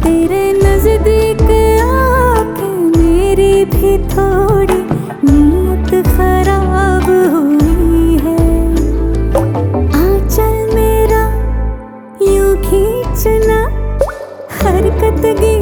तेरे नजदीक आके मेरी भी थोड़ी नीयत खराब हुई है। आंचल मेरा यूं खींचना, हरकत गी